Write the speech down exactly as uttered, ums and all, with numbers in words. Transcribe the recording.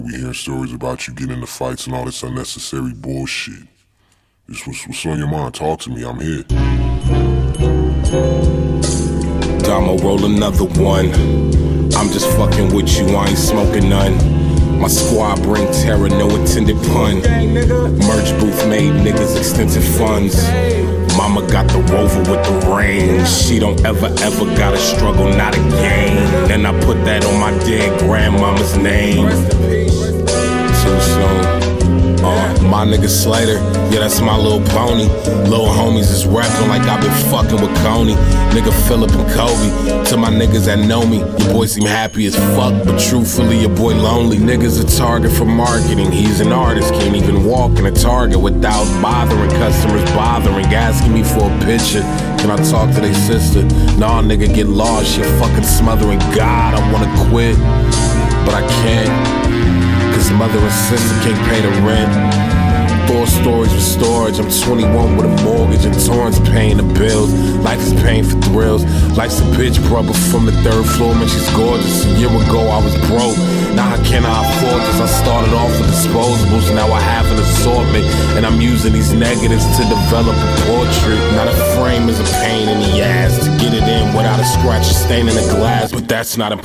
We hearing stories about you getting into fights and all this unnecessary bullshit. This what's, what's on your mind. Talk to me. I'm here. I'ma roll another one. I'm just fucking with you, I ain't smoking none. My squad bring terror, no intended pun. Merch booth made niggas extensive funds. Mama got the Rover with the range. She don't ever, ever gotta struggle, not again. Then I put that on my dead grandmama's name. Too soon. Uh, my nigga Slater, yeah, that's my little pony. Little homies is rapping like I been fucking with Coney. Nigga Phillip and Kobe. To my niggas that know me, your boy seem happy as fuck, but truthfully your boy lonely. Niggas a target for marketing. He's an artist, can't even walk in a Target without bothering customers, bothering, asking me for a picture. Can I talk to they sister? Nah, nigga, get lost, you're fucking smothering. God, I wanna quit, but I can't. Cause mother and sister can't pay the rent. Four stories with storage. I'm twenty-one with a mortgage and Torrance paying the bills. Life is paying for thrills. Life's a bitch brother from the third floor. Man, she's gorgeous. A year ago I was broke. Now how can I afford this? I started off with disposables. Now I have an assortment, and I'm using these negatives to develop a portrait. Now the frame is a pain in the ass to get it in without a scratch or stain in the glass, but that's not important.